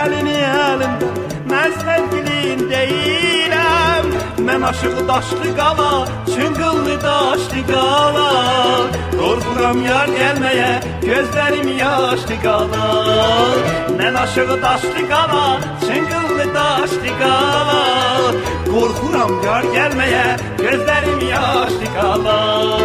əlini əlimdə, mən sevgilin deyiləm. Mən aşığı daşlı qala, çıngıllı daşlı qala. Qorxuram yar gəlməyə, gözlərim yaşlı qala. Mən aşığı daşlı qala, çıngıllı daşlı qala. Qorxuram yar gəlməyə, gözlərim yaşlı qala.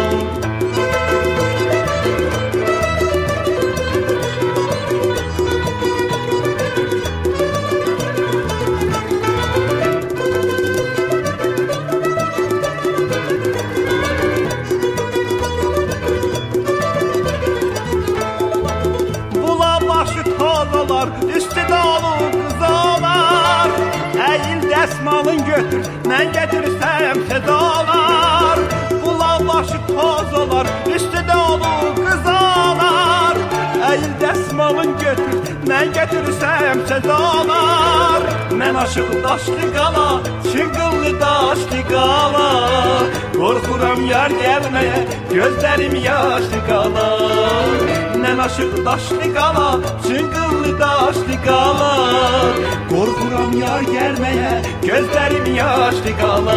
Üstü dolu qızalar, əyil dəsmalın götür, mən getirsəm sedalar. Bulaq başı toz olar, üstü dolu qızalar, əyil dəsmalın götür, mən getirsəm sedalar. Mən aşığı daşlı qala, çıngıllı daşlı qala. Qorxuram yar gəlməyə, gözlərim yaşlı qala. Mən aşığı daşlı qala, çıngıllı daşlı qala. Qorxuram yar gəlməyə, gözlərim yaşlı qala.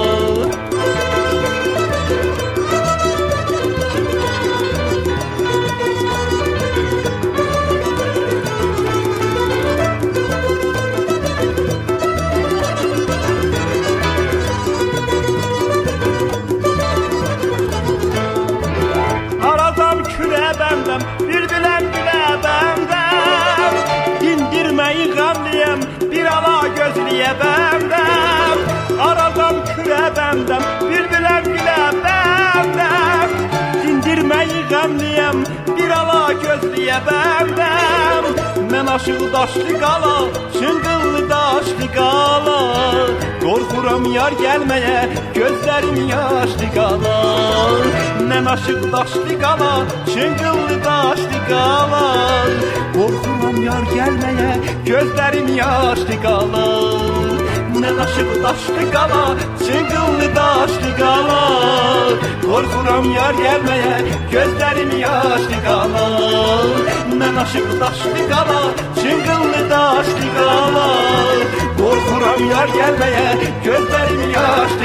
Bir biləm gülə bəndəm, dindirməyi qəmliyəm, bir ala gözliyə bəndəm. Aradam kürə bəndəm, bir biləm gülə bəndəm, dindirməyi qəmliyəm, bir ala gözliyə bəndəm. Mən aşığı daşlı qala, çıngıllı daşlı qala. Qorxuram yar gəlməyə, gözlərim yaşlı qala. Mən aşığı daşlı qala, çıngıllı daşlı qala. Qorxuram yar gəlməyə, gözlərim yaşlı qala. Mən aşığı daşlı qala, çıngıllı daşlı qala. Qorxuram yar gəlməyə, gözlərim yaşlı qala. Mən aşığı daşlı qala, çıngıllı daşlı qala. Qorxuram yar gəlməyə, gözlərim yaşlı